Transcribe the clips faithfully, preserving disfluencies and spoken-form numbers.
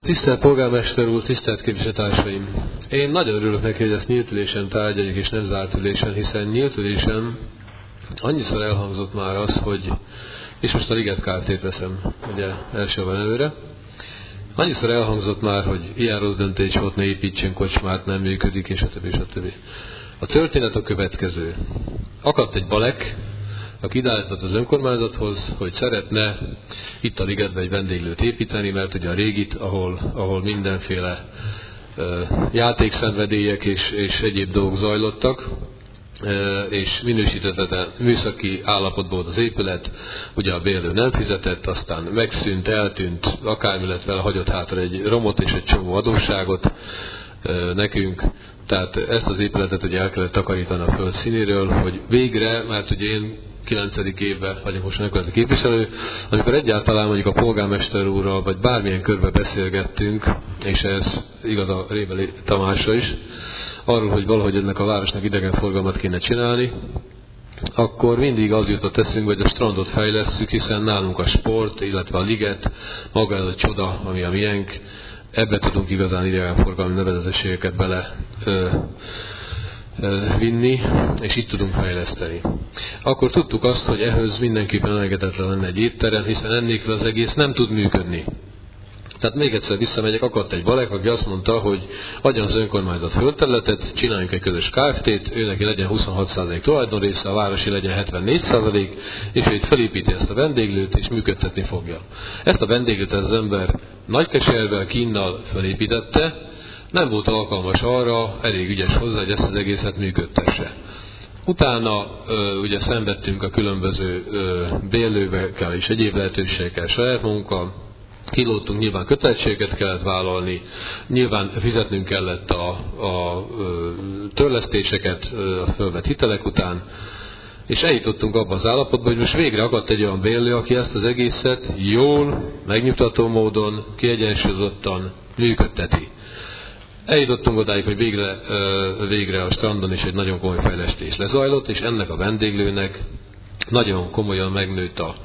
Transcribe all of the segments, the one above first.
Tisztelt polgármester úr, tisztelt képviselőtársaim! Én nagyon örülök neki, hogy ezt nyílt ülésen tárgyaljuk és nem zárt ülésen, hiszen nyílt ülésen annyiszor elhangzott már az, hogy, és most a Liget Kft-t veszem ugye elsőben előre, annyiszor elhangzott már, hogy ilyen rossz döntés volt, ne építsünk kocsmát, nem működik, és a többi, és a többi. A történet a következő. Akadt egy balek, aki ideállt az önkormányzathoz, hogy szeretne itt a ligetben egy vendéglőt építeni, mert ugye a régit, ahol, ahol mindenféle uh, játékszenvedélyek és, és egyéb dolgok zajlottak, uh, és minősítetlen műszaki állapotban volt az épület, ugye a bérlő nem fizetett, aztán megszűnt, eltűnt, akármi lett vele, hagyott hátra egy romot és egy csomó adósságot uh, nekünk. Tehát ezt az épületet ugye el kellett takarítani a föld színéről, hogy végre, mert ugye én kilencedik évben vagyok most megközött képviselő, amikor egyáltalán mondjuk a polgármester úrral, vagy bármilyen körben beszélgettünk, és ez igaz a Réveli Tamásra is, arról, hogy valahogy ennek a városnak idegenforgalmat kéne csinálni, akkor mindig az jutott eszünkbe, hogy a strandot fejlesszük, hiszen nálunk a sport, illetve a liget, maga ez a csoda, ami a miénk, ebbe tudunk igazán idegenforgalmi nevezetességeket bele ö, ö, vinni, és itt tudunk fejleszteni. Akkor tudtuk azt, hogy ehhez mindenképpen elengedhetetlen lenne egy étterem, hiszen ennélkül az egész nem tud működni. Tehát még egyszer visszamegyek, akadt egy balek, aki azt mondta, hogy adjon az önkormányzat földterületet, csináljunk egy közös Kft-t, ő neki legyen huszonhat százalék tulajdonrésze, a városi legyen hetvennégy százalék, és ő itt felépíti ezt a vendéglőt, és működtetni fogja. Ezt a vendéglőt az ember Nagykeservel, Kínnal felépítette, nem volt alkalmas arra, elég ügyes hozzá, hogy ezt az egészet működtesse. Utána ö, ugye szenvedtünk a különböző ö, bérlővekkel és egyéb lehetőségekkel saját munkkal, kilódtunk, nyilván kötelezettséget kellett vállalni, nyilván fizetnünk kellett a, a, a törlesztéseket a fölvett hitelek után, és eljutottunk abba az állapotba, hogy most végre akadt egy olyan bérlő, aki ezt az egészet jól, megnyugtató módon, kiegyensúlyozottan működteti. Eljutottunk odáig, hogy végre, végre a strandon is egy nagyon komoly fejlesztés lezajlott, és ennek a vendéglőnek nagyon komolyan megnőtt a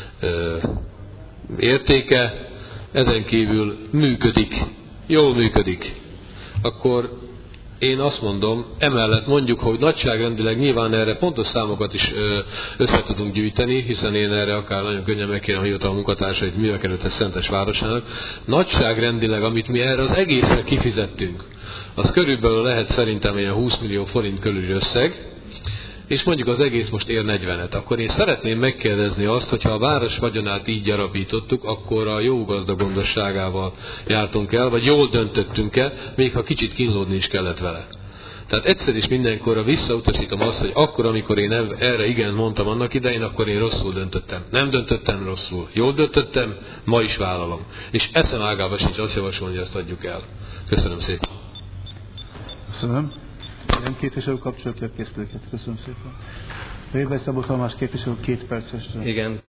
értéke, ezen kívül működik, jól működik. Akkor én azt mondom, emellett mondjuk, hogy nagyságrendileg nyilván erre pontos számokat is össze tudunk gyűjteni, hiszen én erre akár nagyon könnyen megkérem a hivatal munkatársait, mivel került ez Szentes városának. Nagyságrendileg, amit mi erre az egészre kifizettünk, az körülbelül lehet szerintem ilyen húsz millió forint körüli összeg, és mondjuk az egész most ér negyvenet, akkor én szeretném megkérdezni azt, hogyha a város vagyonát így gyarapítottuk, akkor a jó gazda gondosságával jártunk el, vagy jól döntöttünk el, még ha kicsit kínlódni is kellett vele. Tehát egyszer is mindenkorra visszautasítom azt, hogy akkor, amikor én erre igen mondtam annak idején, akkor én rosszul döntöttem. Nem döntöttem rosszul. Jól döntöttem, ma is vállalom. És eszem ágában sincs azt javasolni, hogy ezt adjuk el. Köszönöm szépen. Köszönöm. Nem képviselő kapcsolatja készülőket. Köszönöm szépen. Révely Szabó Tamás képviselő két percesre. Igen.